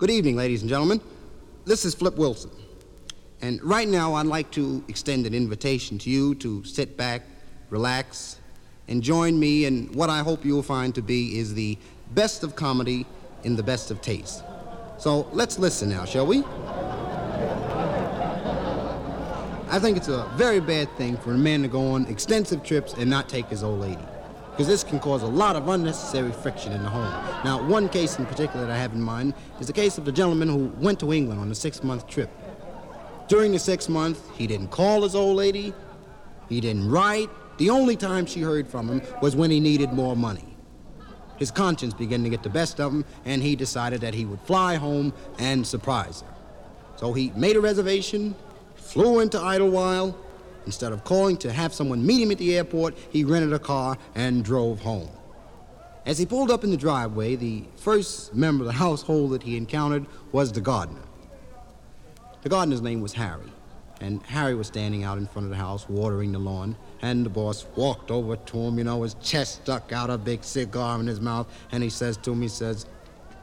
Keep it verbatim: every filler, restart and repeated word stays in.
Good evening, ladies and gentlemen. This is Flip Wilson. And right now, I'd like to extend an invitation to you to sit back, relax, and join me in what I hope you'll find to be is the best of comedy in the best of taste. So let's listen now, shall we? I think it's a very bad thing for a man to go on extensive trips and not take his old lady, because this can cause a lot of unnecessary friction in the home. Now, one case in particular that I have in mind is the case of the gentleman who went to England on a six-month trip. During the six months, he didn't call his old lady, he didn't write. The only time she heard from him was when he needed more money. His conscience began to get the best of him, and he decided that he would fly home and surprise her. So he made a reservation, flew into Idlewild. Instead of calling to have someone meet him at the airport, he rented a car and drove home. As he pulled up in the driveway, the first member of the household that he encountered was the gardener. The gardener's name was Harry, and Harry was standing out in front of the house watering the lawn, and the boss walked over to him, you know, his chest stuck out, a big cigar in his mouth, and he says to him, he says,